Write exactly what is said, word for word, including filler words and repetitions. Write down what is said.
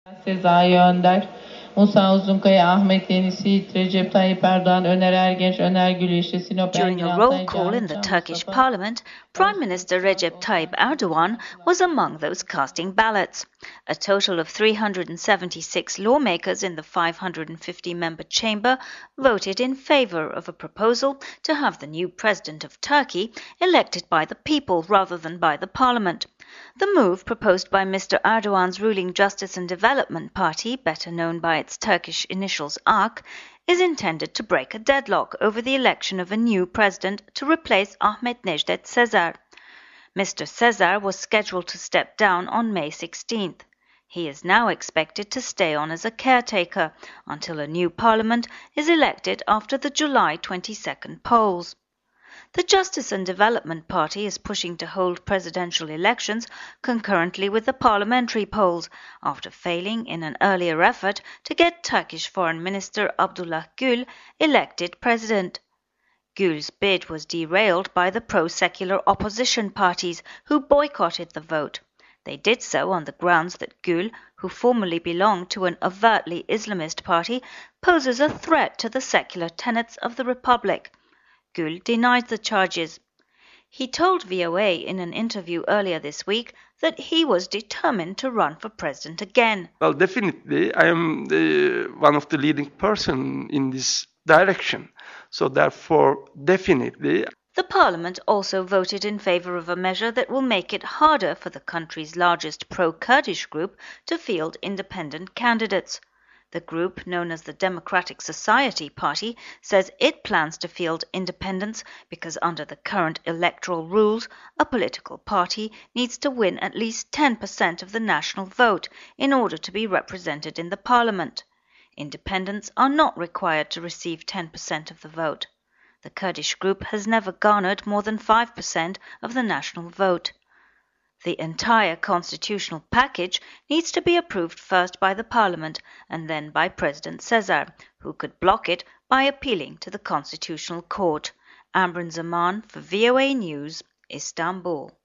Sezai Önder, Musa Uzunkaya, Ahmet Yeni Yiğit, Recep Tayyip Erdoğan, Öner Ergenç, Öner Gülyeşil, Sinop During Engin a roll Altay, call in Cahit the Can Turkish Mustafa. parliament, Prime Minister Recep Tayyip Erdoğan was among those casting ballots. A total of three hundred seventy-six lawmakers in the five hundred fifty member chamber voted in favor of a proposal to have the new president of Turkey elected by the people rather than by the parliament. The move, proposed by Mister Erdoğan's ruling Justice and Development Party, better known by its Turkish initials A K, is intended to break a deadlock over the election of a new president to replace Ahmet Necdet Sezer. Mister Sezer was scheduled to step down on May sixteenth. He is now expected to stay on as a caretaker until a new parliament is elected after the July twenty-second polls. The Justice and Development Party is pushing to hold presidential elections concurrently with the parliamentary polls, after failing in an earlier effort to get Turkish Foreign Minister Abdullah Gül elected president. Gül's bid was derailed by the pro-secular opposition parties, who boycotted the vote. They did so on the grounds that Gül, who formerly belonged to an overtly Islamist party, poses a threat to the secular tenets of the republic. Gül denied the charges. He told V O A in an interview earlier this week that he was determined to run for president again. Well, definitely, I am the, one of the leading person in this direction. So therefore, definitely. The parliament also voted in favor of a measure that will make it harder for the country's largest pro-Kurdish group to field independent candidates. The group, known as the Democratic Society Party, says it plans to field independents because under the current electoral rules, a political party needs to win at least ten percent of the national vote in order to be represented in the parliament. Independents are not required to receive ten percent of the vote. The Kurdish group has never garnered more than five percent of the national vote. The entire constitutional package needs to be approved first by the parliament and then by President Sezer, who could block it by appealing to the Constitutional Court. Ambryn Zaman for V O A News, Istanbul.